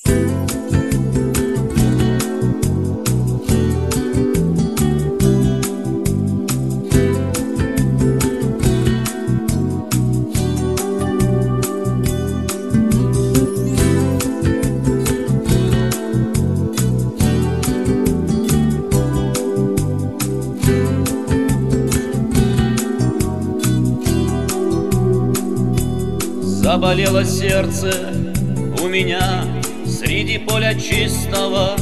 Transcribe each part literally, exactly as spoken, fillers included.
Заболело сердце у меня среди поля чистого.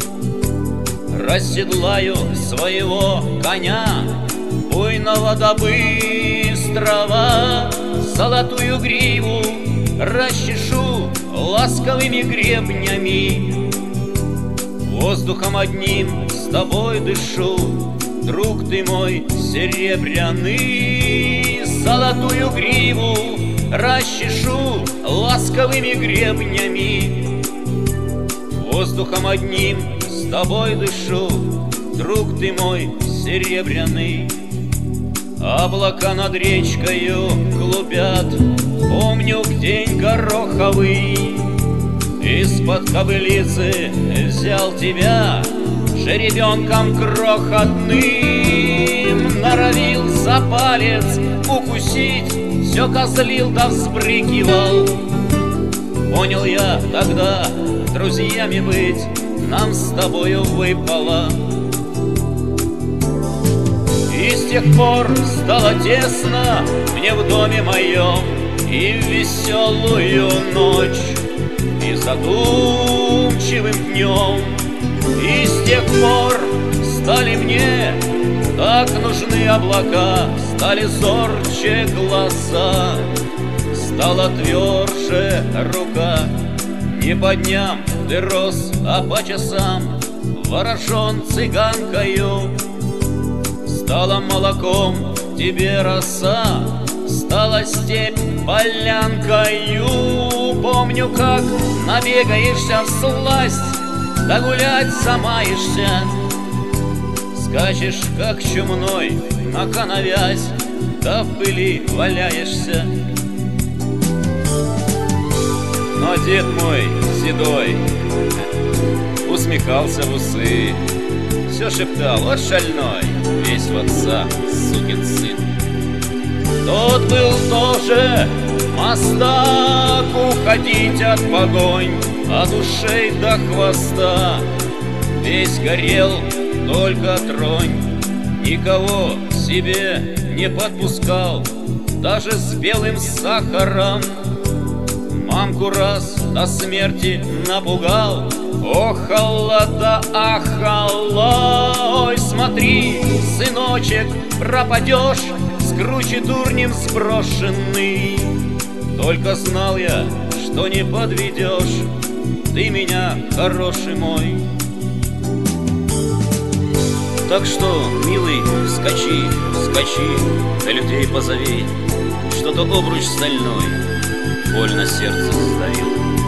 Расседлаю своего коня, буйного да быстрого. Золотую гриву расчешу ласковыми гребнями. Воздухом одним с тобой дышу, друг ты мой серебряный. Золотую гриву расчешу ласковыми гребнями. Воздухом одним с тобой дышу, друг ты мой серебряный. Облака над речкою клубят, помню день гороховый. Из-под кобылицы взял тебя жеребенком крохотным. Норовил за палец укусить, все козлил да взбрыкивал. Понял я тогда, друзьями быть нам с тобою выпало. И с тех пор стало тесно мне в доме моем, и в веселую ночь, и задумчивым днем. И с тех пор стали мне так нужны облака, стали зорче глаза, стала тверже рука. Не по дням ты рос, а по часам ворожен цыганкою. Стала молоком тебе роса, стала степь полянкою. Помню, как набегаешься всласть, да гулять замаешься. Скачешь, как чумной, на коновязь, да в пыли валяешься. Но дед мой седой усмехался в усы, все шептал: вот шальной, весь в отца, сукин сын. Тот был тоже мастак, уходить от погонь, от ушей до хвоста. Весь горел, только тронь, никого к себе не подпускал, даже с белым сахаром. Мамку раз до смерти напугал, охала да ахала. Ой, смотри, сыночек, пропадешь, с круче дурнем сброшенный. Только знал я, что не подведешь ты меня, хороший мой. Так что, милый, скачи, скачи, да людей позови, что-то обруч стальной больно сердце сдавил.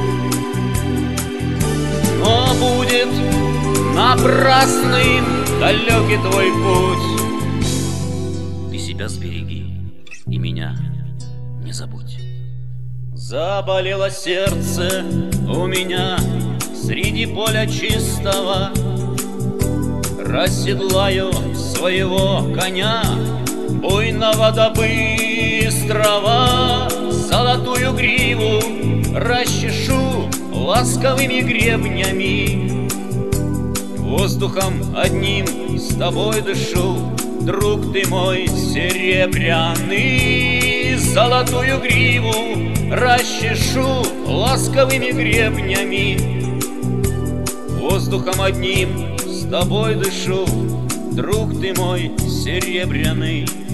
Но будет напрасным далекий твой путь. Ты себя сбереги и меня не забудь. Заболело сердце у меня среди поля чистого. Расседлаю своего коня, буйного да быстрого. Золотую гриву расчешу ласковыми гребнями. Воздухом одним с тобой дышу, друг ты мой серебряный. Золотую гриву расчешу ласковыми гребнями. Воздухом одним с тобой дышу, друг ты мой серебряный.